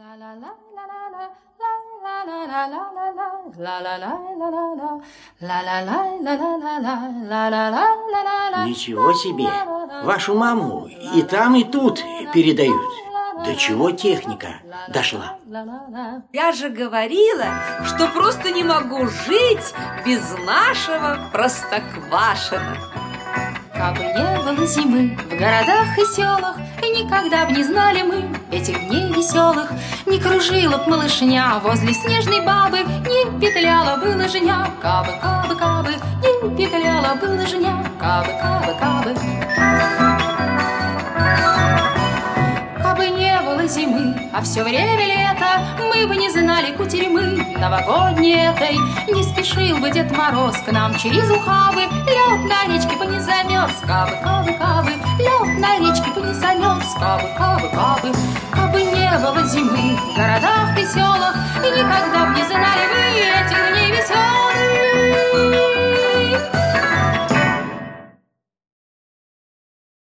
Ничего себе! Вашу маму и там, и тут передают. До чего техника дошла? Я же говорила, что просто не могу жить без нашего Простоквашино. Кабы не было зимы в городах и селах, и никогда б не знали мы этих дней веселых, не кружила б малышня возле снежной бабы, не петляла бы лыжня. Кабы, кабы, кабы, не петляла бы лыжня. Кабы, кабы, кабы. Кабы не было зимы, а все время лето, мы бы не знали кутерьмы новогодней этой. Не спешил бы Дед Мороз к нам через ухабы, лед на речке бы не замерз. Кабы, кабы, кабы, лед на речке бы не замерз. Кабы, кабы, кабы. Кабы не было зимы в городах и селах, и никогда б не